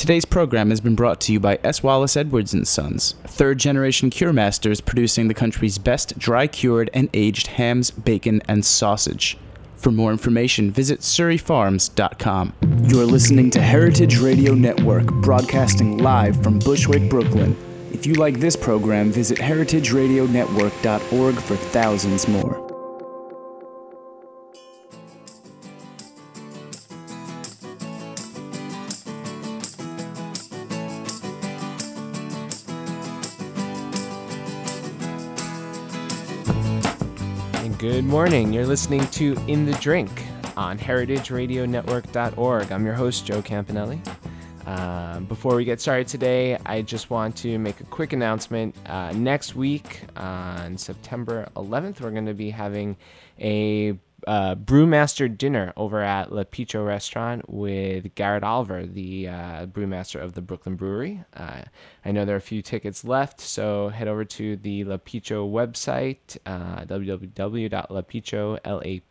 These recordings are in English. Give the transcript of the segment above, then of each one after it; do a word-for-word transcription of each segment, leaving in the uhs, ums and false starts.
Today's program has been brought to you by S. Wallace Edwards and Sons, third-generation cure masters producing the country's best dry-cured and aged hams, bacon, and sausage. For more information, visit surrey farms dot com. You're listening to Heritage Radio Network, broadcasting live from Bushwick, Brooklyn. If you like this program, visit heritage radio network dot org for thousands more. Good morning. You're listening to In the Drink on heritage radio network dot org. I'm your host, Joe Campanelli. Uh, before we get started today, I just want to make a quick announcement. Uh, next week, on September eleventh, we're going to be having a uh, brewmaster dinner over at Le Picho Restaurant with Garrett Oliver, the uh, brewmaster of the Brooklyn Brewery. Uh, I know there are a few tickets left, so head over to the Le Picho website, uh, w w w dot lapicio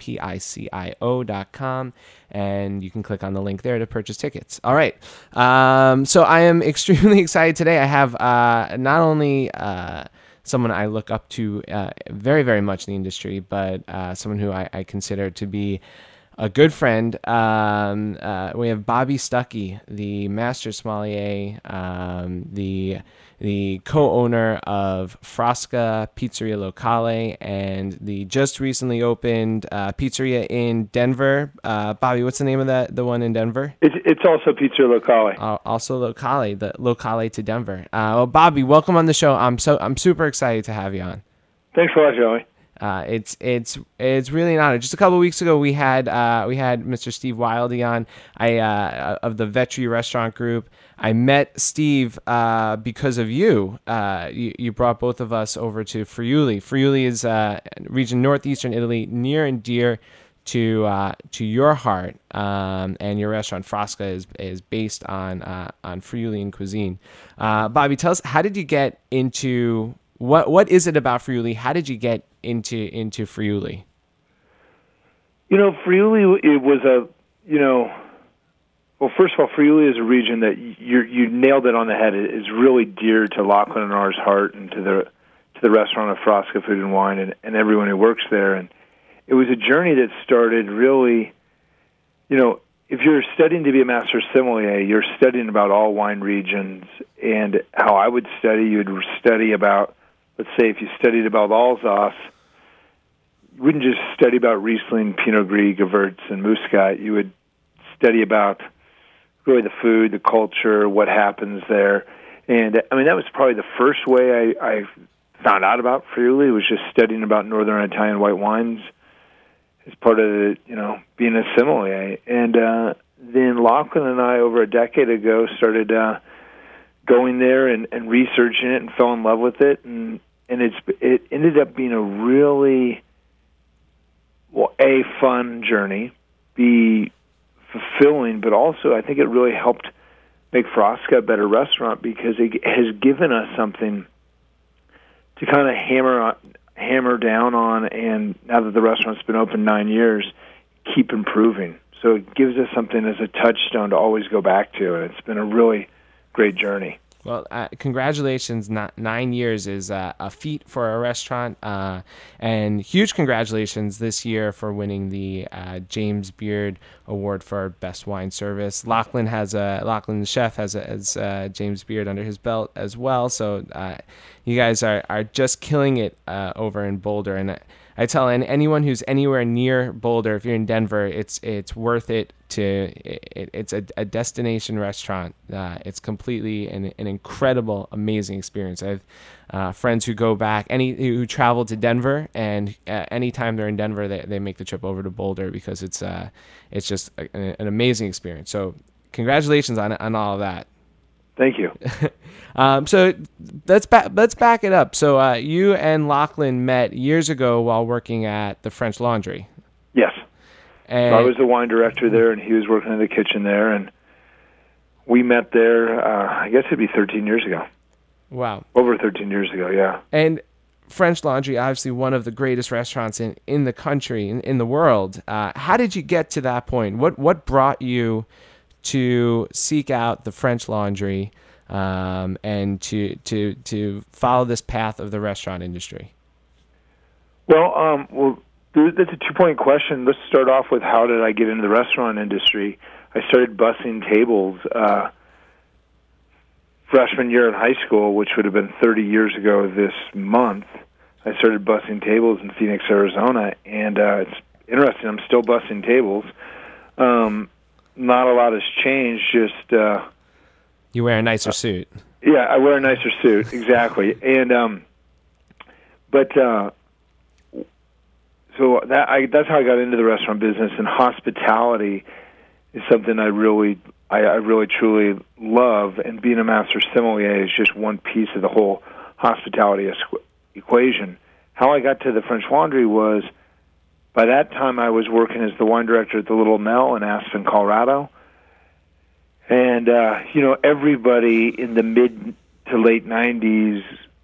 dot com, and you can click on the link there to purchase tickets. All right, um, so I am extremely excited today. I have uh, not only uh, someone I look up to uh, very, very much in the industry, but uh, someone who I, I consider to be a good friend. Um, uh, we have Bobby Stuckey, the master sommelier, um, the the co-owner of Frasca Pizzeria Locale, and the just recently opened uh, pizzeria in Denver. Uh, Bobby, what's the name of that? The one in Denver? It's it's also Pizzeria Locale. Uh, also Locale, the Locale to Denver. Uh, well, Bobby, welcome on the show. I'm so I'm super excited to have you on. Thanks a lot, Joey. Uh, it's it's it's really an honor. Just a couple of weeks ago, we had uh, we had Mister Steve Wildy on, I uh, of the Vetri Restaurant Group. I met Steve uh, because of you. Uh, you. You brought both of us over to Friuli. Friuli is uh, region northeastern Italy, near and dear to uh, to your heart. Um, and your restaurant Frasca is is based on uh, on Friulian cuisine. Uh, Bobby, tell us, how did you get into what what is it about Friuli? How did you get into into Friuli? You know, Friuli, it was a, you know, well, first of all, Friuli is a region that you you nailed it on the head. It is really dear to Lachlan and ours heart, and to the to the restaurant of Frasca Food and Wine, and, and everyone who works there. And it was a journey that started really, you know, if you're studying to be a master sommelier, you're studying about all wine regions. And how I would study, you would study about, let's say if you studied about Alsace, you wouldn't just study about Riesling, Pinot Gris, Gewurz, and Muscat. You would study about really the food, the culture, what happens there. And, I mean, that was probably the first way I, I found out about Friuli, was just studying about Northern Italian white wines as part of the, you know, being a sommelier. And uh, then Lachlan and I, over a decade ago, started uh, going there and, and researching it and fell in love with it. And and it's it ended up being a really, well, A, fun journey, B, fulfilling, but also I think it really helped make Frasca a better restaurant, because it has given us something to kind of hammer on, hammer down on, and now that the restaurant's been open nine years, keep improving. So it gives us something as a touchstone to always go back to, and it's been a really great journey. Well, uh, congratulations. Not, nine years is uh, a feat for a restaurant, uh, and huge congratulations this year for winning the uh, James Beard Award for Best Wine Service. Lachlan has a Lachlan the chef has a has, uh, James Beard under his belt as well. So uh, you guys are, are just killing it uh, over in Boulder, and I, I tell anyone who's anywhere near Boulder, if you're in Denver, it's it's worth it. To it, it's a, a destination restaurant. Uh, it's completely an, an incredible, amazing experience. I have uh, friends who go back, any who travel to Denver, and uh, anytime they're in Denver, they, they make the trip over to Boulder, because it's uh it's just a, an amazing experience. So congratulations on on all of that. Thank you. um, so let's back let's back it up. So uh, you and Lachlan met years ago while working at the French Laundry. Yes. And I was the wine director there, and he was working in the kitchen there, and we met there, uh, I guess it'd be thirteen years ago. Wow. Over thirteen years ago, yeah. And French Laundry, obviously one of the greatest restaurants in, in the country, in, in the world. Uh, how did you get to that point? What what brought you to seek out the French Laundry um, and to to to follow this path of the restaurant industry? Well, um, well, that's a two-point question. Let's start off with how did I get into the restaurant industry? I started bussing tables uh, freshman year in high school, which would have been thirty years ago this month. I started bussing tables in Phoenix, Arizona, and uh, it's interesting. I'm still bussing tables. Um, not a lot has changed. Just uh, you wear a nicer uh, suit. Yeah, I wear a nicer suit, exactly. And um, but uh, so that I, that's how I got into the restaurant business. And hospitality is something I really, I, I really truly love. And being a master sommelier is just one piece of the whole hospitality equation. How I got to the French Laundry was, by that time I was working as the wine director at the Little Nell in Aspen, Colorado. And, uh, you know, everybody in the mid to late nineties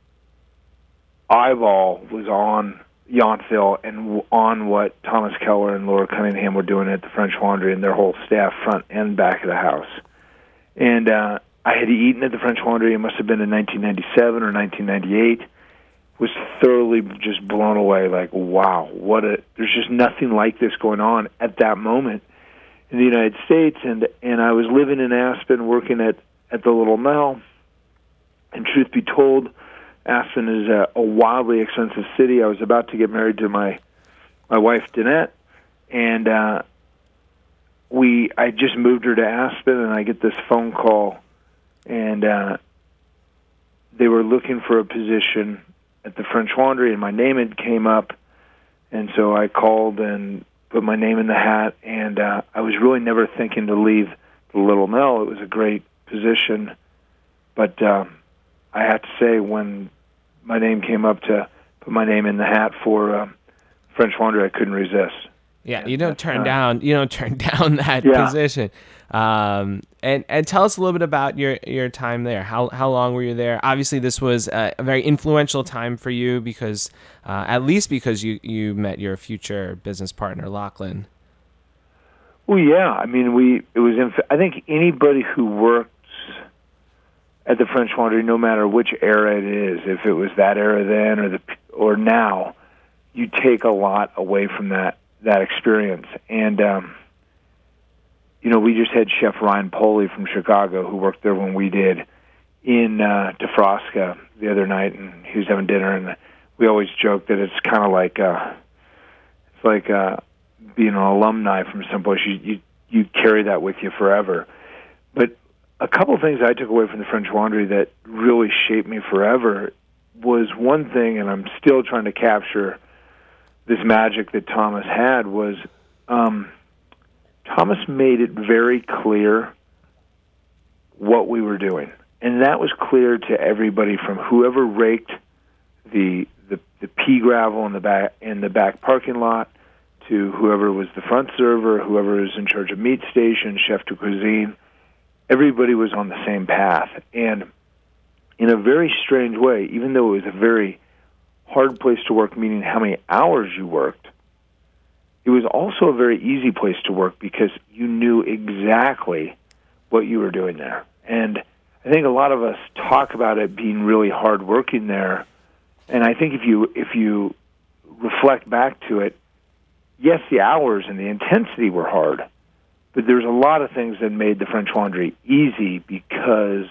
eyeball was on Yountville and on what Thomas Keller and Laura Cunningham were doing at the French Laundry and their whole staff, front and back of the house. And uh, I had eaten at the French Laundry, it must have been in nineteen ninety-seven or nineteen ninety-eight, was thoroughly just blown away, like, wow, what a, there's just nothing like this going on at that moment in the United States. And and I was living in Aspen, working at, at the Little Nell, and truth be told, Aspen is a, a wildly expensive city. I was about to get married to my my wife, Danette, and uh, we I just moved her to Aspen, and I get this phone call, and uh, they were looking for a position at the French Laundry, and my name had came up, and so I called and put my name in the hat, and uh, I was really never thinking to leave the Little Nell. It was a great position, but um, I have to say, when my name came up to put my name in the hat for um, French Laundry, I couldn't resist. Yeah, and you don't turn uh, down you don't turn down that yeah. position. Um, and and tell us a little bit about your, your time there. How how long were you there? Obviously, this was a, a very influential time for you because, uh, at least because you, you met your future business partner, Lachlan. Well, yeah. I mean, we it was. Inf- I think anybody who works at the French Laundry, no matter which era it is, if it was that era then or the or now, you take a lot away from that that experience. And um, you know, we just had Chef Ryan Poley from Chicago, who worked there when we did, in uh, DeFrosca the other night, and he was having dinner. And we always joke that it's kind of like uh, it's like uh, being an alumni from someplace. You, you you carry that with you forever. But a couple of things I took away from the French Laundry that really shaped me forever was one thing, and I'm still trying to capture this magic that Thomas had, was um, Thomas made it very clear what we were doing. And that was clear to everybody, from whoever raked the the, the pea gravel in the back in the back parking lot, to whoever was the front server, whoever was in charge of meat station, chef de cuisine. Everybody was on the same path. And in a very strange way, even though it was a very hard place to work, meaning how many hours you worked, it was also a very easy place to work because you knew exactly what you were doing there. And I think a lot of us talk about it being really hard working there. And I think if you if you reflect back to it, yes, the hours and the intensity were hard, but there's a lot of things that made the French Laundry easy because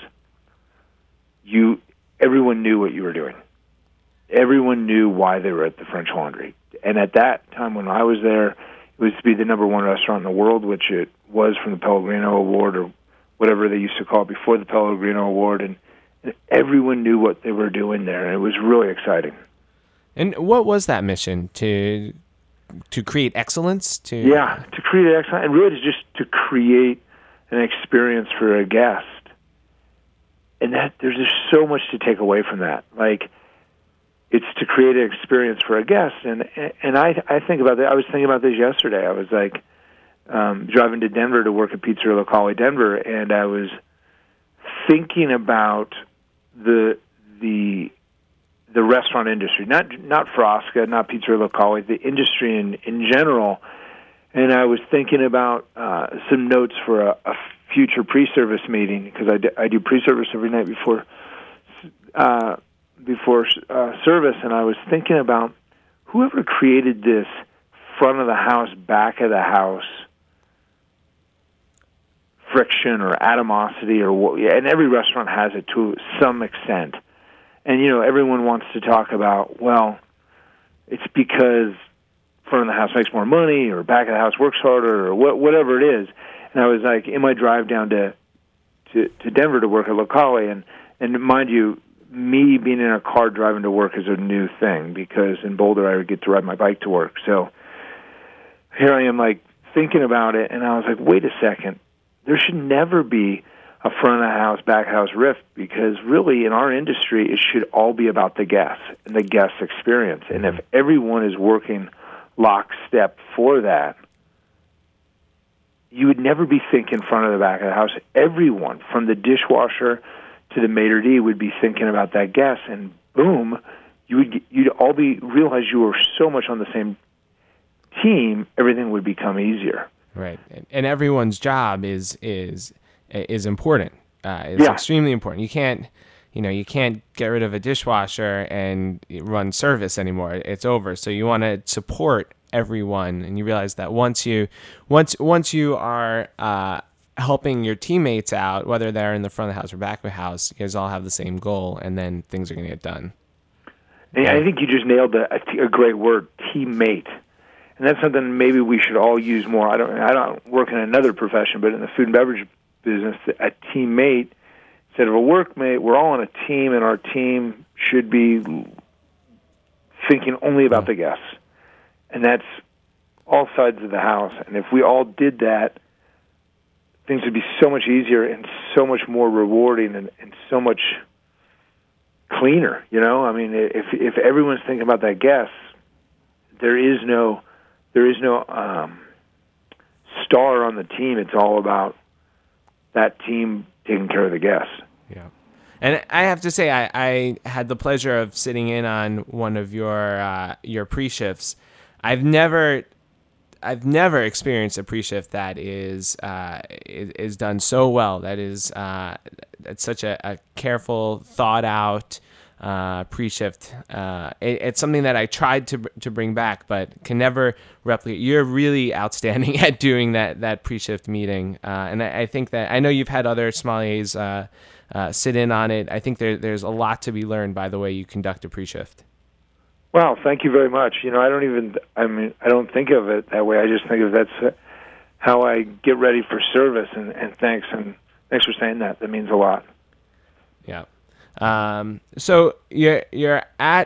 you everyone knew what you were doing. Everyone knew why they were at the French Laundry. And at that time when I was there, it was to be the number one restaurant in the world, which it was from the Pellegrino Award or whatever they used to call it before the Pellegrino Award. And, and everyone knew what they were doing there. And it was really exciting. And what was that mission? To to create excellence? To Yeah, to create excellence. And really to just to create an experience for a guest. And that there's just so much to take away from that. Like, it's to create an experience for a guest. And and I I think about that. I was thinking about this yesterday. I was like um, driving to Denver to work at Pizzeria Locale Denver, and I was thinking about the the the restaurant industry, not not Frosca, not Pizzeria Locale, the industry in, in general. And I was thinking about uh, some notes for a, a future pre-service meeting, because I do, I do pre-service every night before uh, before uh, service, and I was thinking about whoever created this front of the house, back of the house friction or animosity, or what, and every restaurant has it to some extent. And, you know, everyone wants to talk about, well, it's because front of the house makes more money, or back of the house works harder, or wh- whatever it is. And I was like, in my drive down to, to, to Denver to work at Locale, and, and mind you, me being in a car driving to work is a new thing, because in Boulder I would get to ride my bike to work. So here I am, like, thinking about it, and I was like, wait a second. There should never be a front of the house, back of the house rift, because really in our industry it should all be about the guest and the guest experience. And if everyone is working lockstep for that, you would never be thinking front of the back of the house. Everyone, from the dishwasher to the maitre d', would be thinking about that guest, and boom, you would you'd all be realize you were so much on the same team. Everything would become easier. Right, and everyone's job is is is important. Uh, it's yeah. extremely important. You can't, you know, you can't get rid of a dishwasher and run service anymore. It's over. So you want to support everyone, and you realize that once you, once once you are uh, helping your teammates out, whether they're in the front of the house or back of the house, you guys all have the same goal, and then things are going to get done. And I think you just nailed a, a great word, teammate. And that's something maybe we should all use more. I don't I don't work in another profession, but in the food and beverage business, a teammate instead of a workmate, we're all on a team, and our team should be thinking only about the guests. And that's all sides of the house. And if we all did that, things would be so much easier and so much more rewarding, and, and so much cleaner, you know? I mean, if if everyone's thinking about that guest, there is no... There is no um, star on the team. It's all about that team taking care of the guests. Yeah. And I have to say, I, I had the pleasure of sitting in on one of your uh, your pre-shifts. I've never I've never experienced a pre-shift that is uh, is, is done so well. That is uh, that's such a, a careful, thought out Uh, pre-shift. Uh, it, it's something that I tried to to bring back, but can never replicate. You're really outstanding at doing that that pre-shift meeting, uh, and I, I think that I know you've had other sommeliers uh, uh, sit in on it. I think there there's a lot to be learned by the way you conduct a pre-shift. Wow, thank you very much. You know, I don't even. I mean, I don't think of it that way. I just think of that's how I get ready for service. And, and thanks, and thanks for saying that. That means a lot. Yeah. Um, so you're you're at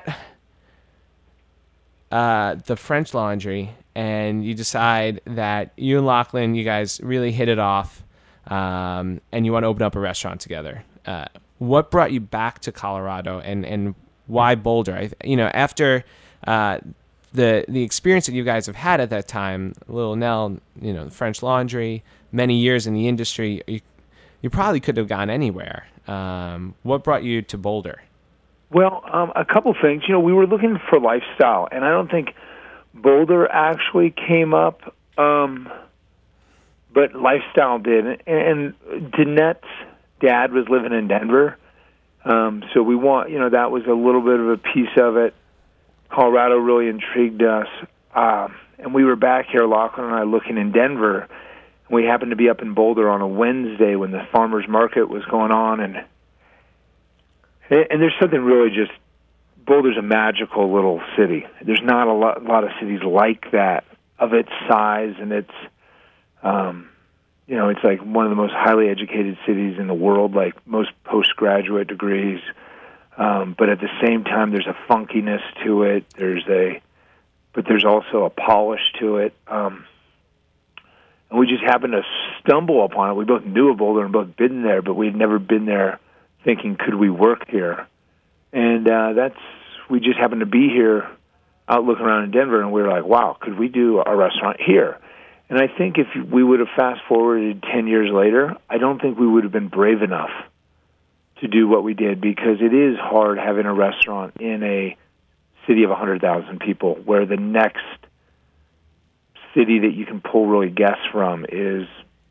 uh, the French Laundry, and you decide that you and Lachlan, you guys really hit it off, um, and you want to open up a restaurant together. Uh, what brought you back to Colorado, and, and why Boulder? I, you know, after uh, the the experience that you guys have had at that time, Little Nell, you know, the French Laundry, many years in the industry, you, you probably could have gone anywhere. Um, what brought you to Boulder? Well, um, a couple things. You know, we were looking for lifestyle, and I don't think Boulder actually came up, um, but lifestyle did. And, and Danette's dad was living in Denver, um, so we want, you know, that was a little bit of a piece of it. Colorado really intrigued us, uh, and we were back here, Lachlan and I, looking in Denver. We happened to be up in Boulder on a Wednesday when the farmers market was going on, and and there's something really just, Boulder's a magical little city. There's not a lot, a lot of cities like that of its size, and it's, um, you know, it's like one of the most highly educated cities in the world, like most postgraduate degrees. Um, but at the same time, there's a funkiness to it. There's a, but there's also a polish to it. Um, And we just happened to stumble upon it. We both knew of Boulder and both been there, but we'd never been there thinking, could we work here? And uh, that's, we just happened to be here out looking around in Denver, and we were like, wow, could we do a restaurant here? And I think if we would have fast-forwarded ten years later, I don't think we would have been brave enough to do what we did, because it is hard having a restaurant in a city of one hundred thousand people, where the next city that you can pull really guests from is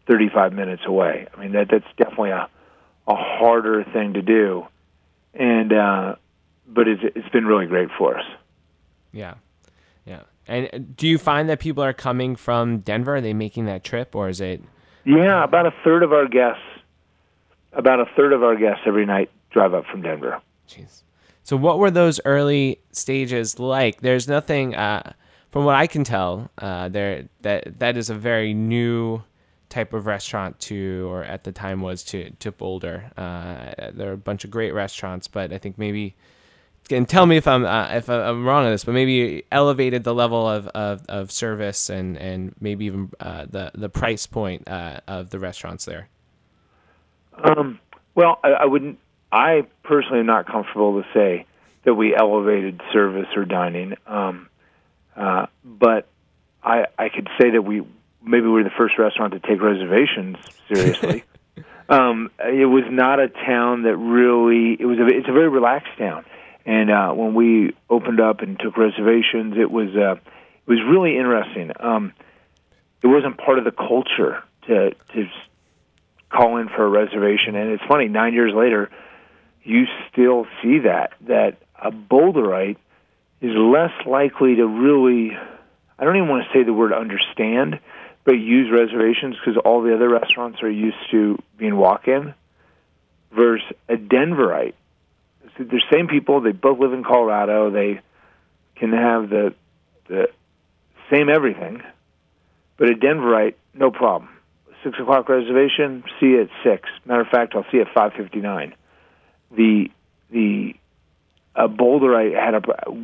thirty-five minutes away. I mean, that that's definitely a a harder thing to do, and uh, but it's it's been really great for us. Yeah, yeah. And do you find that people are coming from Denver? Are they making that trip, or is it? Yeah, about a third of our guests, about a third of our guests every night drive up from Denver. Jeez. So what were those early stages like? There's nothing, uh, from what I can tell, uh, there that that is a very new type of restaurant to, or at the time was to, to Boulder. Uh, there are a bunch of great restaurants, but I think maybe, and tell me if I'm uh, if I'm wrong on this, but maybe elevated the level of, of, of service and, and maybe even uh, the the price point uh, of the restaurants there. Um, well, I, I wouldn't. I personally am not comfortable to say that we elevated service or dining, um, uh, but I, I could say that we maybe we were the first restaurant to take reservations seriously. um, it was not a town that really. It was. A, it's a very relaxed town, and uh, when we opened up and took reservations, it was uh, it was really interesting. Um, it wasn't part of the culture to to call in for a reservation, and it's funny. Nine years later, you still see that, that a Boulderite is less likely to really, I don't even want to say the word understand, but use reservations because all the other restaurants are used to being walk-in, versus a Denverite. So they're the same people, they both live in Colorado, they can have the the same everything, but a Denverite, no problem. Six o'clock reservation, see you at six. Matter of fact, I'll see you at five fifty-nine. The the uh, Boulderite had a,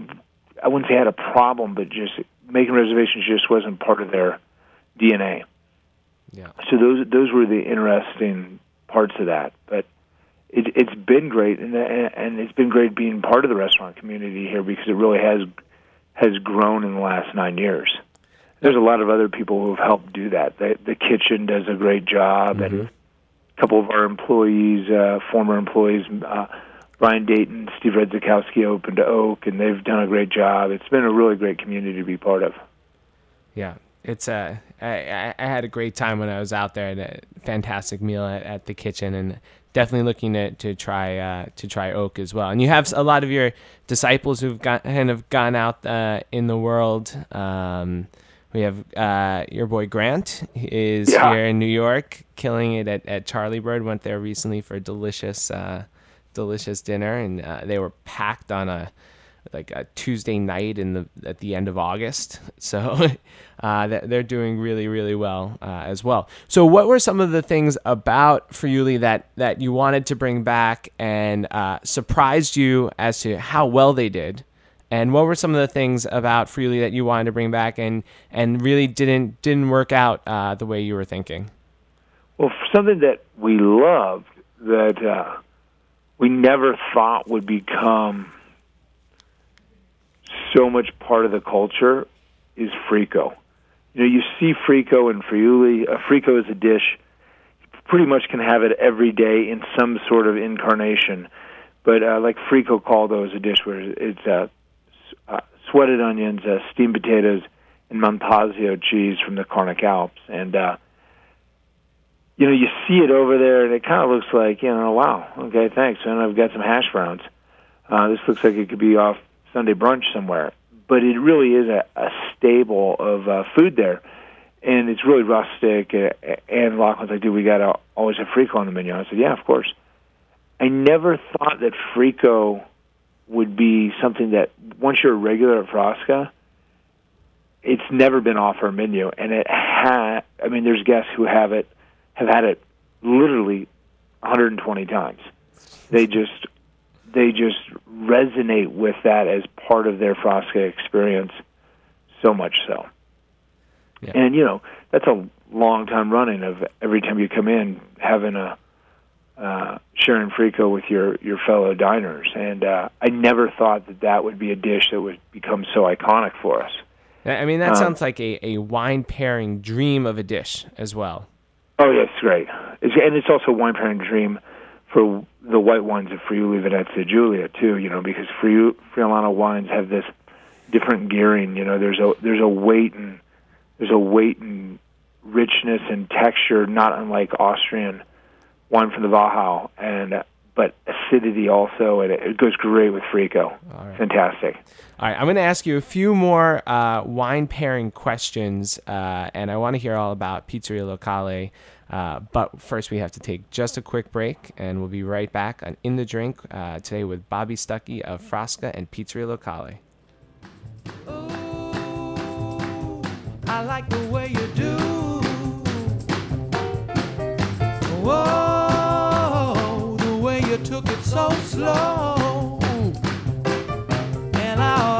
I wouldn't say had a problem, but just making reservations just wasn't part of their D N A. Yeah. So those those were the interesting parts of that. But it, it's been great, and and it's been great being part of the restaurant community here because it really has has grown in the last nine years. There's a lot of other people who have helped do that. The, the kitchen does a great job, mm-hmm. and a couple of our employees, uh, former employees, uh, Brian Dayton, Steve Redzikowski opened to Oak, and they've done a great job. It's been a really great community to be part of. Yeah, it's uh, I, I had a great time when I was out there. I had a fantastic meal at, at the kitchen, and definitely looking to to try uh, to try Oak as well. And you have a lot of your disciples who've got, kind of gone out uh, in the world. Um, We have uh, your boy Grant is yeah. here in New York, killing it at, at Charlie Bird. Went there recently for a delicious, uh, delicious dinner, and uh, they were packed on a like a Tuesday night in the at the end of August. So uh, they're doing really, really well uh, as well. So what were some of the things about Friuli that that you wanted to bring back and uh, surprised you as to how well they did? And what were some of the things about Friuli that you wanted to bring back and, and really didn't didn't work out uh, the way you were thinking? Well, something that we loved that uh, we never thought would become so much part of the culture is Frico. You know, you see Frico and Friuli. Uh, Frico is a dish. You pretty much can have it every day in some sort of incarnation. But uh, like Frico caldo is a dish where it's uh, Uh, sweated onions, uh, steamed potatoes, and Montasio cheese from the Carnic Alps. And, uh, you know, you see it over there, and it kind of looks like, you know, wow, okay, thanks. And I've got some hash browns. Uh, this looks like it could be off Sunday brunch somewhere. But it really is a, a staple of uh, food there. And it's really rustic. Uh, and Lachlan's like, dude, we got to always have Frico on the menu. I said, yeah, of course. I never thought that Frico would be something that once you're a regular at Frasca, it's never been off our menu. And it ha- I mean, there's guests who have it, have had it literally one hundred twenty times. They just, they just resonate with that as part of their Frasca experience so much so. Yeah. And, you know, that's a long time running of every time you come in having a, Uh, sharing Frico with your, your fellow diners. And uh, I never thought that that would be a dish that would become so iconic for us. I mean, that um, sounds like a, a wine pairing dream of a dish as well. Oh, yeah, it's great. It's, and it's also a wine pairing dream for the white wines of Friuli Venezia Giulia, too, you know, because Friuli, Friulano wines have this different gearing. You know, there's a there's a weight and there's a weight and richness and texture, not unlike Austrian wine from the Wachau, and uh, but acidity also, and it, it goes great with Frico. All right. Fantastic. All right, I'm going to ask you a few more uh, wine pairing questions, uh, and I want to hear all about Pizzeria Locale. Uh, but first, we have to take just a quick break, and we'll be right back on In the Drink uh, today with Bobby Stuckey of Frasca and Pizzeria Locale. Ooh, I like the way you do. Whoa, the way you took it so slow. And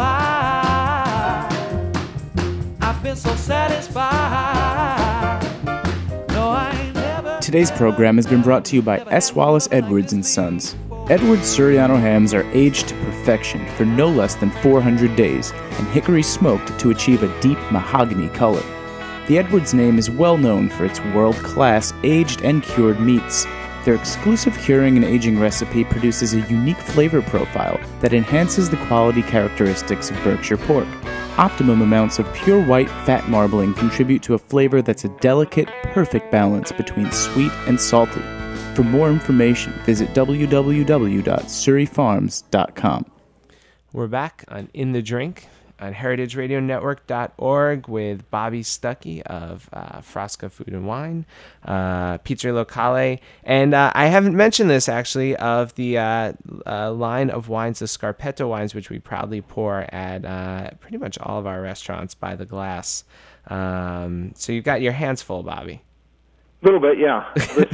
I, I've been so satisfied. No, I ain't never. Today's program has been brought to you by S. Wallace Edwards and Sons. Edwards Suriano hams are aged to perfection for no less than four hundred days and hickory smoked to achieve a deep mahogany color. The Edwards name is well known for its world-class aged and cured meats. Their exclusive curing and aging recipe produces a unique flavor profile that enhances the quality characteristics of Berkshire pork. Optimum amounts of pure white fat marbling contribute to a flavor that's a delicate, perfect balance between sweet and salty. For more information, visit w w w dot surrey farms dot com. We're back on In the Drink on heritage radio network dot org with Bobby Stuckey of uh, Frasca Food and Wine, uh, Pizzeria Locale, and uh, I haven't mentioned this actually, of the uh, uh, line of wines, the Scarpetto wines, which we proudly pour at uh, pretty much all of our restaurants by the glass. Um, so you've got your hands full, Bobby. A little bit, yeah.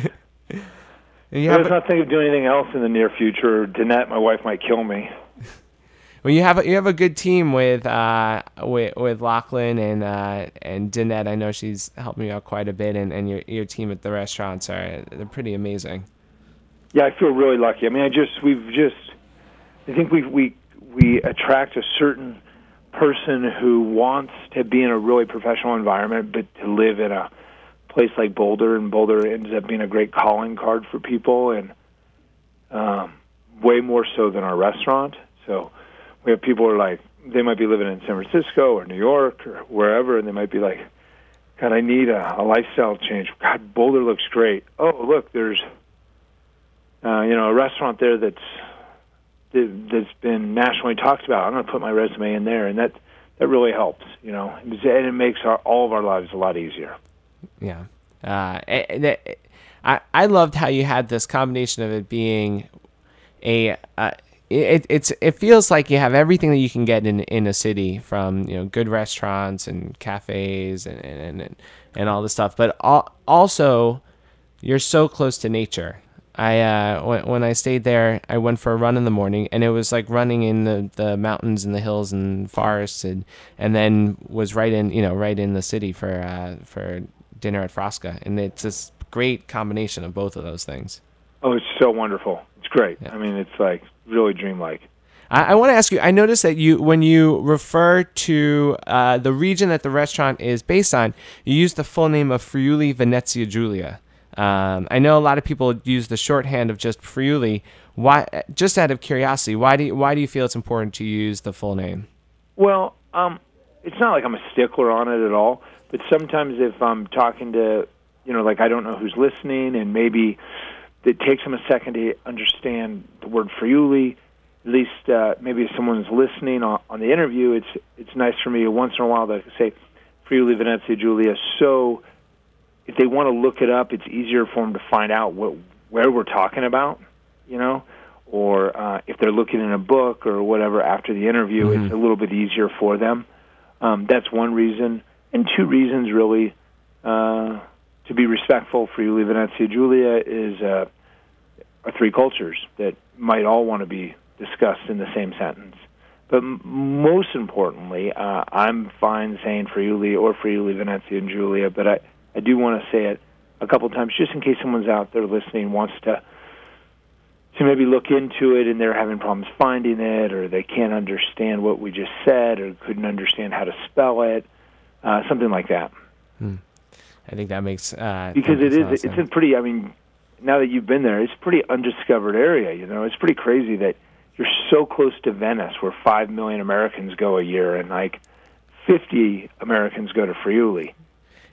And you I have was a- not thinking of doing anything else in the near future. Danette, my wife, might kill me. Well, you have a, you have a good team with uh with with Lachlan and uh and Danette. I know she's helped me out quite a bit, and, and your your team at the restaurants are they're pretty amazing. Yeah, I feel really lucky. I mean, I just we've just I think we we we attract a certain person who wants to be in a really professional environment, but to live in a place like Boulder, and Boulder ends up being a great calling card for people, and um, way more so than our restaurant. So we have people who are like, they might be living in San Francisco or New York or wherever, and they might be like, God, I need a, a lifestyle change. God, Boulder looks great. Oh, look, there's uh, you know a restaurant there that's that's been nationally talked about. I'm going to put my resume in there, and that that really helps, you know, and it makes our, all of our lives a lot easier. Yeah. Uh, I, I I loved how you had this combination of it being a uh, it it's it feels like you have everything that you can get in in a city, from you know good restaurants and cafes and and and, and all this stuff, but al- also you're so close to nature. I uh, when, when I stayed there, I went for a run in the morning, and it was like running in the, the mountains and the hills and forests, and and then was right in you know right in the city for uh, for dinner at Frasca, and it's this great combination of both of those things. Oh, it's so wonderful. It's great. Yeah. I mean, it's like really dreamlike. I, I want to ask you, I noticed that you, when you refer to uh, the region that the restaurant is based on, you use the full name of Friuli Venezia Giulia. Um, I know a lot of people use the shorthand of just Friuli. Why? Just out of curiosity, why do you, why do you feel it's important to use the full name? Well, um, it's not like I'm a stickler on it at all, but sometimes if I'm talking to, you know, like I don't know who's listening, and maybe it takes them a second to understand the word Friuli, at least uh, maybe if someone's listening on, on the interview, it's it's nice for me once in a while to say Friuli Venezia Giulia. So if they want to look it up, it's easier for them to find out what where we're talking about, you know, or uh, if they're looking in a book or whatever after the interview, Mm-hmm. it's a little bit easier for them. Um, that's one reason. And two reasons, really, uh, to be respectful. Friuli Venezia Giulia is uh, are three cultures that might all want to be discussed in the same sentence. But m- most importantly, uh, I'm fine saying Friuli or Friuli Venezia and Giulia, but I, I do want to say it a couple times just in case someone's out there listening wants to to maybe look into it and they're having problems finding it, or they can't understand what we just said, or couldn't understand how to spell it, uh, something like that. Hmm. I think that makes uh, Because that it makes is, a lot of it's a sense. pretty, I mean, now that you've been there, it's a pretty undiscovered area, you know. It's pretty crazy that you're so close to Venice, where five million Americans go a year, and like fifty Americans go to Friuli.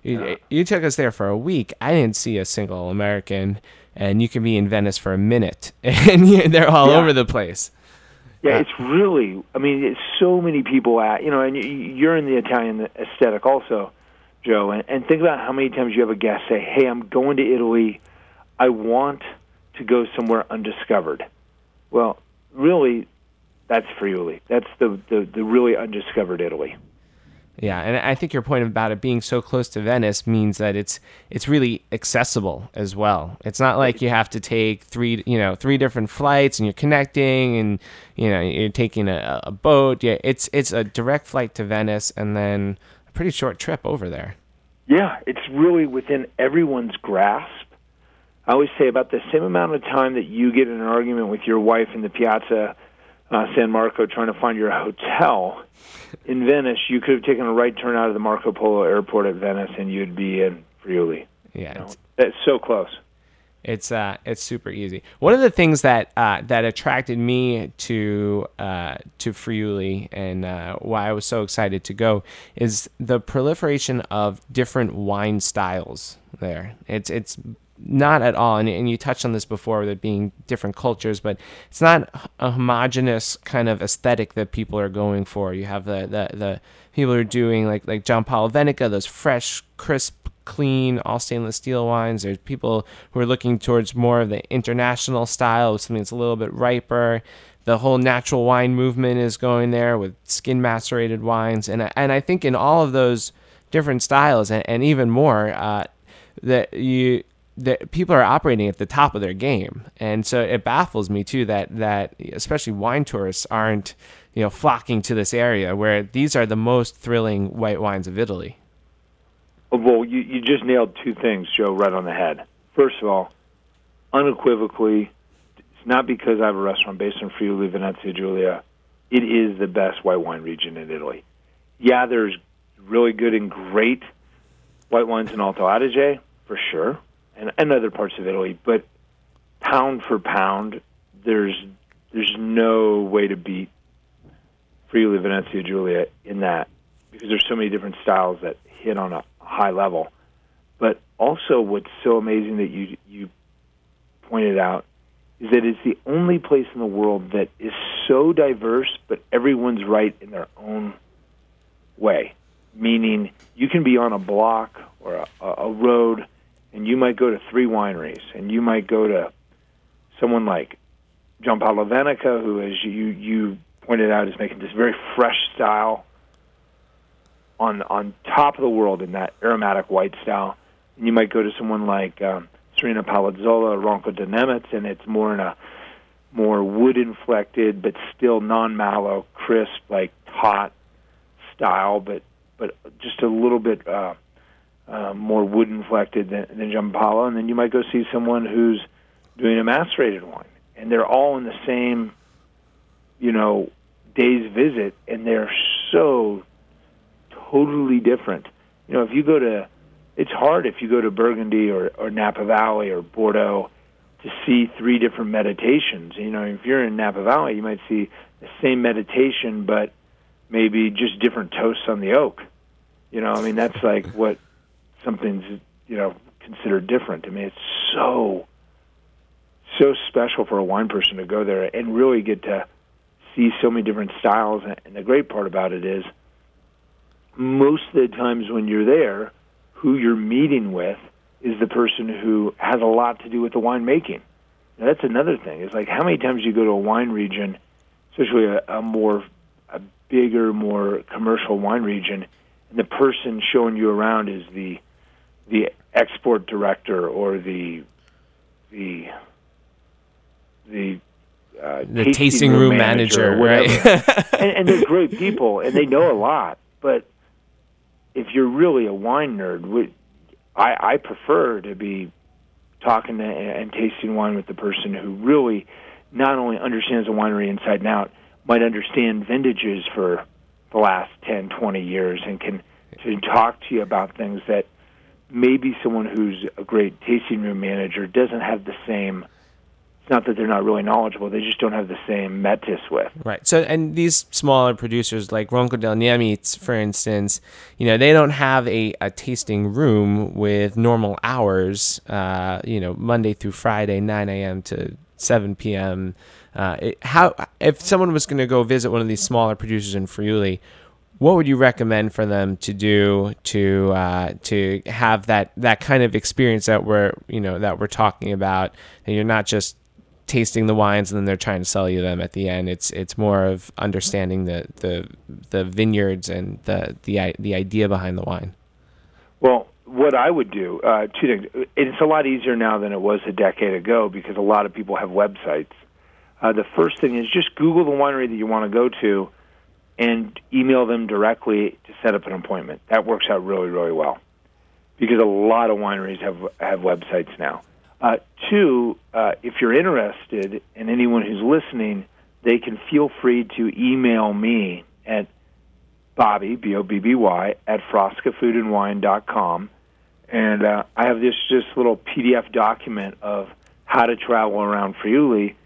You, Uh, you took us there for a week. I didn't see a single American, and you can be in Venice for a minute, and you- they're all Yeah. over the place. Yeah, Uh, it's really, I mean, it's so many people at, you know, and you- you're in the Italian aesthetic also, Joe, and, and think about how many times you have a guest say, hey, I'm going to Italy. I want to go somewhere undiscovered. Well, really, that's Friuli. That's the, the, the really undiscovered Italy. Yeah, and I think your point about it being so close to Venice means that it's it's really accessible as well. It's not like you have to take three you know three different flights and you're connecting and you know you're taking a, a boat. Yeah, it's it's a direct flight to Venice and then a pretty short trip over there. Yeah, it's really within everyone's grasp. I always say about the same amount of time that you get in an argument with your wife in the Piazza uh, San Marco trying to find your hotel, in Venice, you could have taken a right turn out of the Marco Polo airport at Venice and you'd be in Friuli. Yeah, You know, it's, that's so close. it's uh it's super easy. One of the things that uh, that attracted me to uh, to Friuli and uh, why I was so excited to go is the proliferation of different wine styles there. It's it's not at all, and, and you touched on this before, with it being different cultures, but it's not a homogenous kind of aesthetic that people are going for. You have the the, the people who are doing like like Giampaolo Veneca, those fresh, crisp, clean, all stainless steel wines. There's people who are looking towards more of the international style, something that's a little bit riper. The whole natural wine movement is going there with skin macerated wines, and I- and I think in all of those different styles and, and even more, uh, that you. that people are operating at the top of their game. And so it baffles me too that, that especially wine tourists aren't, you know, flocking to this area where these are the most thrilling white wines of Italy. Well, you, you just nailed two things, Joe, right on the head. First of all, unequivocally, it's not because I have a restaurant based in Friuli, Venezia Giulia. It is the best white wine region in Italy. Yeah, there's really good and great white wines in Alto Adige, for sure, and, and other parts of Italy, but pound for pound, there's there's no way to beat Friuli, Venezia Giulia in that, because there's so many different styles that hit on a high level. But also what's so amazing that you you pointed out is that it's the only place in the world that is so diverse, but everyone's right in their own way. Meaning you can be on a block or a, a road, and you might go to three wineries, and you might go to someone like Giampaolo Veneca, who, as you, you pointed out, is making this very fresh style on on top of the world in that aromatic white style. And you might go to someone like um, Serena Palazzola, Ronco de Nemetz, and it's more in a more wood-inflected but still non-mallow, crisp, like taut style, but but just a little bit uh, uh, more wood-inflected than, than Giampaolo. And then you might go see someone who's doing a macerated wine. And they're all in the same, you know, day's visit, and they're so totally different. You know, if you go to, it's hard if you go to Burgundy or, or Napa Valley or Bordeaux to see three different meditations. You know, if you're in Napa Valley, you might see the same meditation, but maybe just different toasts on the oak. You know, I mean, that's like what something's, you know, considered different. I mean, it's so, so special for a wine person to go there and really get to see so many different styles. And the great part about it is most of the times when you're there, who you're meeting with is the person who has a lot to do with the winemaking. Now, that's another thing. It's like how many times you go to a wine region, especially a, a more a bigger, more commercial wine region, and the person showing you around is the the export director or the the the uh, The tasting room, room manager, manager right? and, and they're great people, and they know a lot. But if you're really a wine nerd, we, I, I prefer to be talking to, and tasting wine with the person who really not only understands the winery inside and out, might understand vintages for the last ten, twenty years and can, can talk to you about things that maybe someone who's a great tasting room manager doesn't have the same It's not that they're not really knowledgeable; they just don't have the same metis with. Right. So, and these smaller producers like Ronco del Niemitz, for instance, you know, they don't have a, a tasting room with normal hours, uh, you know, Monday through Friday, nine a.m. to seven p.m. Uh, it, how, if someone was going to go visit one of these smaller producers in Friuli, what would you recommend for them to do to uh, to have that, that kind of experience that we're, you know, that we're talking about? And you're not just tasting the wines and then they're trying to sell you them at the end. It's it's more of understanding the the, the vineyards and the, the the idea behind the wine. Well, what I would do, uh, two things. It's a lot easier now than it was a decade ago because a lot of people have websites. Uh, the first thing is just Google the winery that you want to go to and email them directly to set up an appointment. That works out really, really well because a lot of wineries have have websites now. Uh, two, uh, if you're interested, and anyone who's listening, they can feel free to email me at Bobby, B O B B Y, at frosca food and wine dot com. And uh, I have this just little P D F document of how to travel around Friuli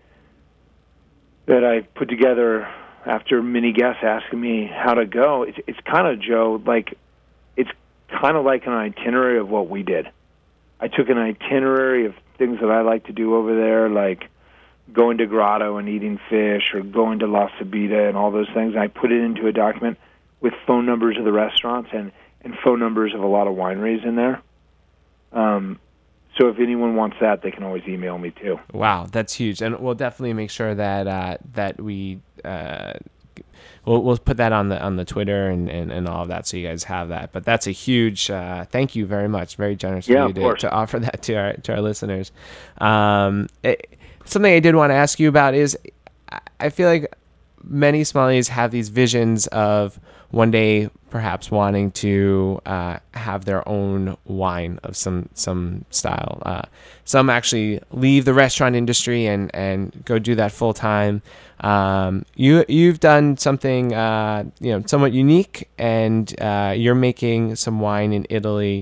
that I put together after many guests asking me how to go. It's, it's kind of, Joe, like, it's kind of like an itinerary of what we did. I took an itinerary of things that I like to do over there, like going to Grotto and eating fish or going to La Sabita and all those things, and I put it into a document with phone numbers of the restaurants and, and phone numbers of a lot of wineries in there. Um, so if anyone wants that, they can always email me too. Wow, that's huge. And we'll definitely make sure that uh, that we... Uh, We'll we'll put that on the on the Twitter and, and, and all of that, so you guys have that. But that's a huge uh, thank you very much, very generous yeah, of you to, to offer that to our to our listeners. Um, it, something I did want to ask you about is I feel like many sommeliers have these visions of one day perhaps wanting to uh, have their own wine of some some style. Uh, some actually leave the restaurant industry and, and go do that full time. Um, you you've done something uh, you know somewhat unique, and uh, you're making some wine in Italy.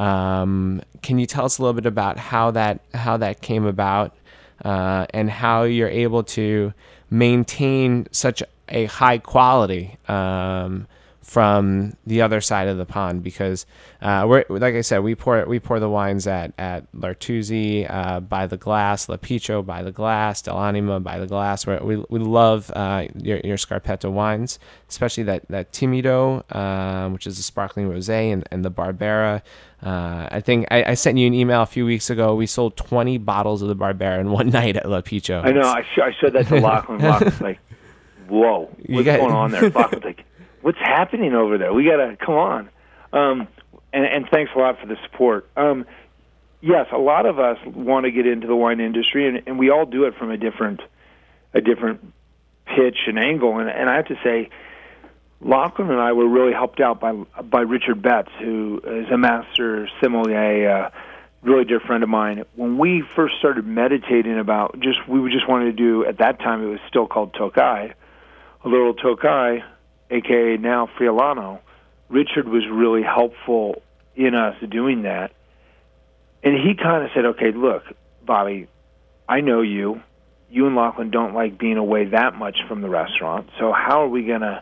Um, can you tell us a little bit about how that how that came about, uh, and how you're able to maintain such a high quality um, from the other side of the pond? Because uh, we're like I said, we pour we pour the wines at at L'Artusi uh, by the glass, L'Apicio by the glass, Dell'Anima by the glass. We're, we we love uh, your your Scarpetta wines, especially that that Timido, um, which is a sparkling rosé, and, and the Barbera. Uh, I think I, I sent you an email a few weeks ago. We sold twenty bottles of the Barbera in one night at L'Apicio. I know. I, sh- I showed that to Lachlan. Lachlan's like, "Whoa, what's got- going on there?" Lachlan's like, "What's happening over there? We gotta come on." Um, and, and thanks a lot for the support. Um, yes, a lot of us want to get into the wine industry, and, and we all do it from a different, a different pitch and angle. And, and I have to say, Lachlan and I were really helped out by by Richard Betts, who is a master sommelier, a really dear friend of mine. When we first started meditating about just, we just wanted to do, at that time it was still called Tokai, a little Tokai, a k a now Friulano. Richard was really helpful in us doing that. And he kind of said, okay, look, Bobby, I know you. You and Lachlan don't like being away that much from the restaurant, so how are we going to,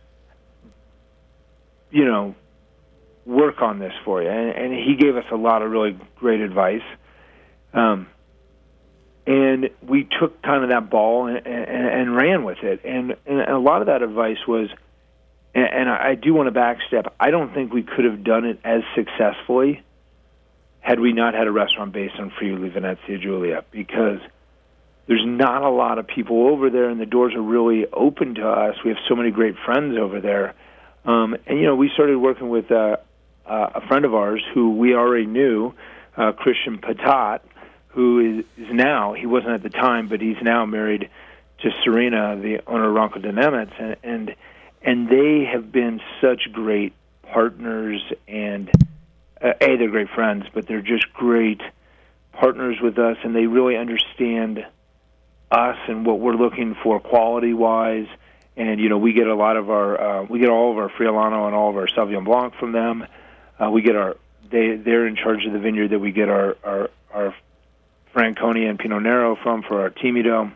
you know, work on this for you? And, and he gave us a lot of really great advice. Um, and we took kind of that ball and, and, and ran with it. And, and a lot of that advice was, and, and I do want to backstep, I don't think we could have done it as successfully had we not had a restaurant based on Friuli Venezia Giulia, because there's not a lot of people over there, and the doors are really open to us. We have so many great friends over there. Um, and, you know, we started working with uh, uh, a friend of ours who we already knew, uh, Christian Patat, who is, is now, he wasn't at the time, but he's now married to Serena, the owner of Ronco del Niemitz, and, and and they have been such great partners, and, uh, A, they're great friends, but they're just great partners with us, and they really understand us and what we're looking for quality-wise. And, you know, we get a lot of our, uh, we get all of our Friulano and all of our Sauvignon Blanc from them. Uh, we get our, they, they're in charge of the vineyard that we get our, our, our Franconia and Pinot Nero from for our Timido.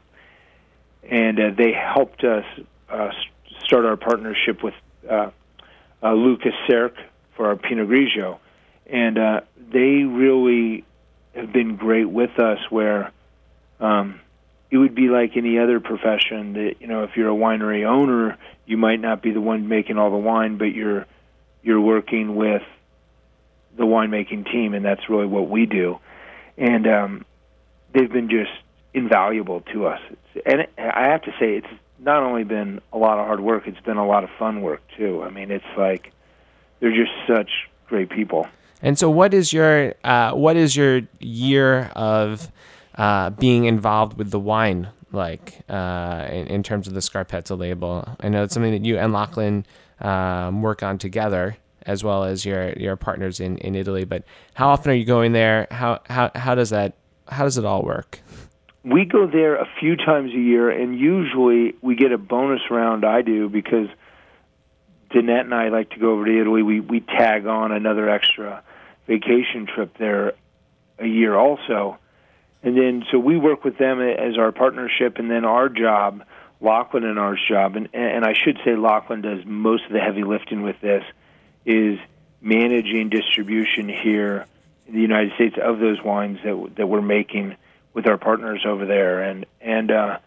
And uh, they helped us uh, start our partnership with uh, uh, Lucas Serk for our Pinot Grigio. And uh, they really have been great with us where um, it would be like any other profession that, you know, if you're a winery owner, you might not be the one making all the wine, but you're you're working with the winemaking team, and that's really what we do. And um, they've been just invaluable to us. It's, and it, I have to say, it's not only been a lot of hard work, it's been a lot of fun work, too. I mean, it's like they're just such great people. And so what is your uh, what is your year of uh, being involved with the wine like uh, in, in terms of the Scarpetta label? I know it's something that you and Lachlan um, work on together, as well as your your partners in, in Italy. But how often are you going there? How how how does that how does it all work? We go there a few times a year, and usually we get a bonus round. I do, because Danette and I like to go over to Italy. We we tag on another extra vacation trip there a year also. And then, so we work with them as our partnership, and then our job, Lachlan and our job, and, and I should say Lachlan does most of the heavy lifting with this, is managing distribution here in the United States of those wines that that we're making with our partners over there. And, and uh,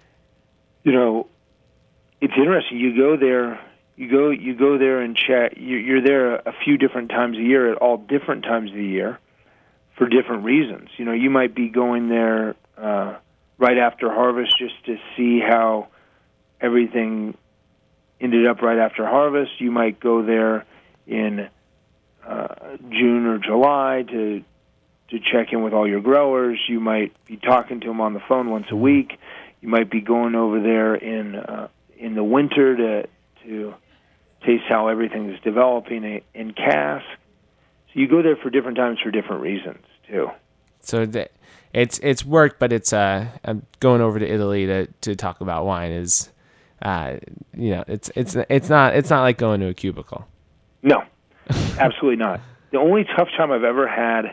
you know, it's interesting. You go there... You go, you go there and chat. You're there a few different times a year at all different times of the year for different reasons. You know, you might be going there uh, right after harvest just to see how everything ended up right after harvest. You might go there in uh, June or July to to check in with all your growers. You might be talking to them on the phone once a week. You might be going over there in uh, in the winter to to taste how everything is developing in cask. So you go there for different times for different reasons too. So the, it's it's work, but it's uh I'm going over to Italy to, to talk about wine is, uh you know it's it's it's not it's not like going to a cubicle. No, absolutely not. The only tough time I've ever had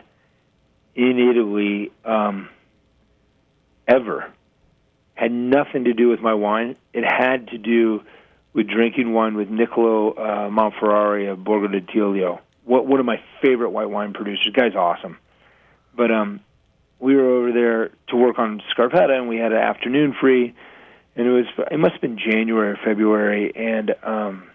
in Italy, um, ever, had nothing to do with my wine. It had to do with drinking wine with Niccolo uh, Monferrari of Borgo di Tiglio, what, one of my favorite white wine producers. The guy's awesome. But um, we were over there to work on Scarpetta, and we had an afternoon free, and it was it must have been January or February, and um,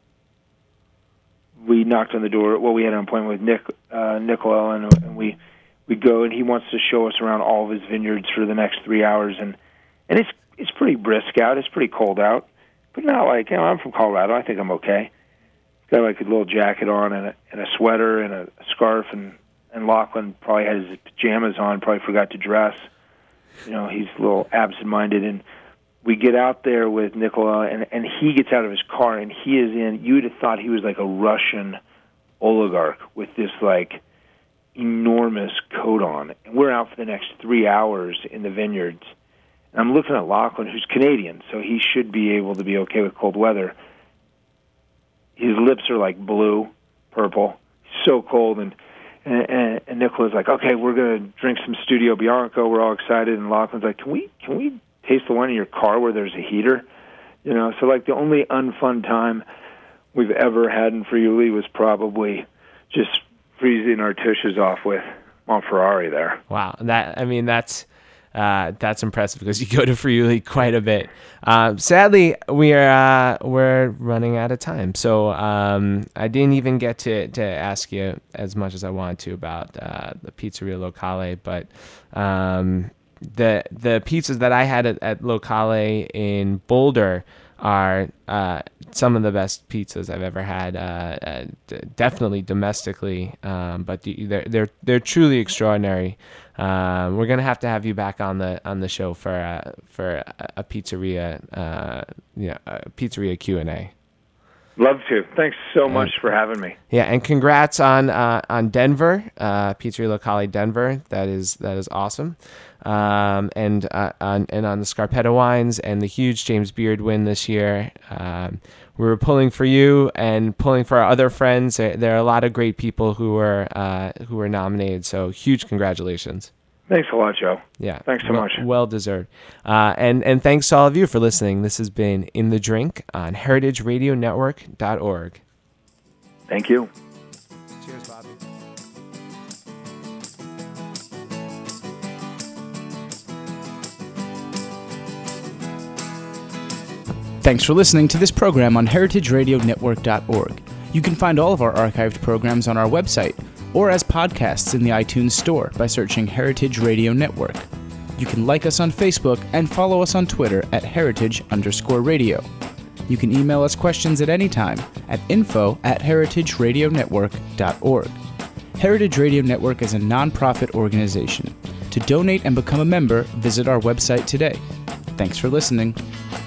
we knocked on the door. Well, we had an appointment with Nick uh, Niccolo, and, and we we go, and he wants to show us around all of his vineyards for the next three hours, and and it's it's pretty brisk out. It's pretty cold out. But not like, you know, I'm from Colorado. I think I'm okay. Got like a little jacket on and a, and a sweater and a scarf, and, and Lachlan probably had his pajamas on, probably forgot to dress. You know, he's a little absent-minded. And we get out there with Nicola, and, and he gets out of his car, and he is in, you would have thought he was like a Russian oligarch with this like enormous coat on. And we're out for the next three hours in the vineyards. And I'm looking at Lachlan, who's Canadian, so he should be able to be okay with cold weather. His lips are like blue, purple, so cold. And and, and, and Nicola's like, okay, we're going to drink some Studio Bianco. We're all excited. And Lachlan's like, can we can we taste the wine in your car where there's a heater? You know, so like the only unfun time we've ever had in Friuli was probably just freezing our tushes off with Monferrari there. Wow, that I mean that's. Uh, that's impressive because you go to Friuli quite a bit. Um, sadly, we are uh, we're running out of time, so um, I didn't even get to, to ask you as much as I wanted to about uh, the Pizzeria Locale. But um, the the pizzas that I had at, at Locale in Boulder are uh, some of the best pizzas I've ever had. Uh, uh, d- definitely domestically, um, but they're they're they're truly extraordinary. Um, we're gonna have to have you back on the on the show for uh, for a, a pizzeria, uh, you know, a pizzeria Q and A. Love to. Thanks so much uh, for having me. Yeah, and congrats on uh, on Denver, uh, Pizzeria Locale Denver. That is that is awesome. Um, and uh, on and on the Scarpetta wines and the huge James Beard win this year. Um, we were pulling for you and pulling for our other friends. There, there are a lot of great people who were uh, who were nominated. So huge congratulations. Thanks a lot, Joe. Yeah. Thanks so well, much. Well deserved. Uh, and, and thanks to all of you for listening. This has been In the Drink on heritage radio network dot org. Thank you. Cheers, Bobby. Thanks for listening to this program on heritage radio network dot org. You can find all of our archived programs on our website or as podcasts in the iTunes Store by searching Heritage Radio Network. You can like us on Facebook and follow us on Twitter at heritage underscore radio. You can email us questions at any time at info at heritage radio network dot org. Heritage Radio Network is a non-profit organization. To donate and become a member, visit our website today. Thanks for listening.